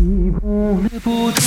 دیوونه بودم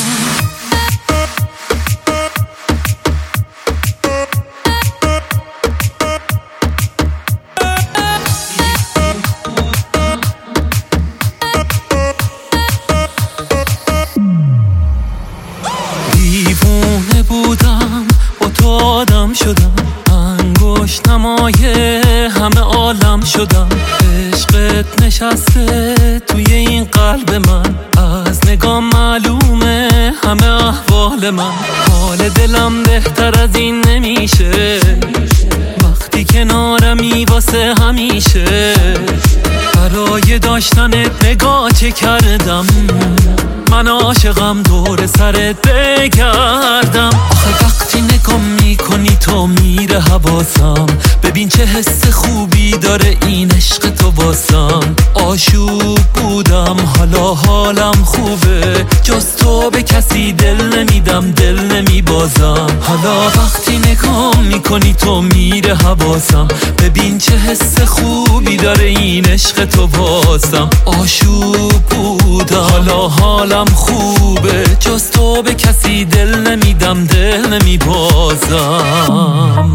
با تو آدم شدم انگشت نمای همه عالم شدم عشقت نشسته توی این قلب من از نگاه معلومه همه احوال من حال دلم بهتر از این نمیشه وقتی کنارمی واسه همیشه برای داشتنت نگاه چه کردم من عاشقم دور سرت بگردم آخه وقتی نگاه میکنی تو میره حواسم ببین چه حس خوبی داره این عشق تو واسم آشوب بودم حالا حالم خوبه جز تو به کسی دل نمیدم دل نمیبازم حالا وقتی نگاه میکنی تو میره حواسم ببین چه حس خوبی داره این عشق تو واسم آشوب بودم حالا حالم خوبه جز تو به کسی دل نمیدم دل نمیبازم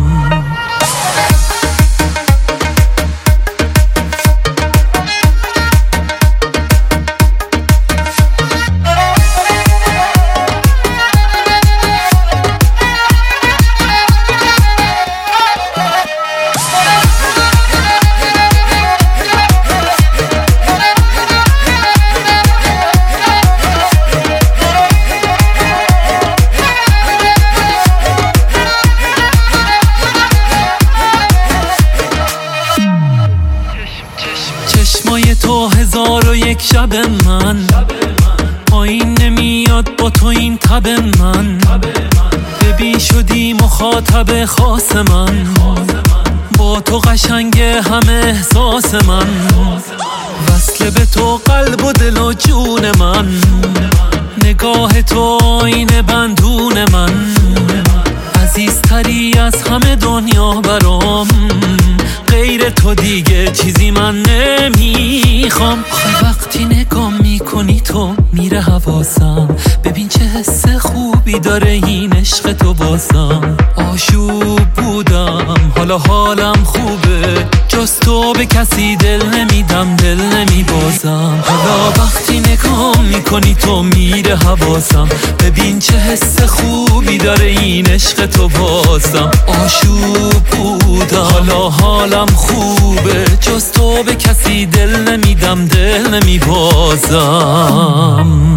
چشمای تو 1001 شب من پایین نمیاد با تو این تب من ببین شدی مخاطب خاص من با تو قشنگ همه احساس من وصل به تو قلب و دل و جون من نگاه تو آینه بندون من عزیزتری از همه دنیا برام غیر تو دیگه چیزی من نمیخوام آخه وقتی نگاه میکنی تو میره حواسم ببین چه حس خوبی داره این عشق تو واسم آشوب بودم حالا حالم خوبه جز تو به کسی دل نمیدم دل نمیبازم حالا وقتی نگاه میکنی تو میره حواسم ببین چه حس خوبی داره این عشق تو واسم آشوب بودم حالا حالم خوبه جز تو به کسی دل نمیدم دل نمیبازم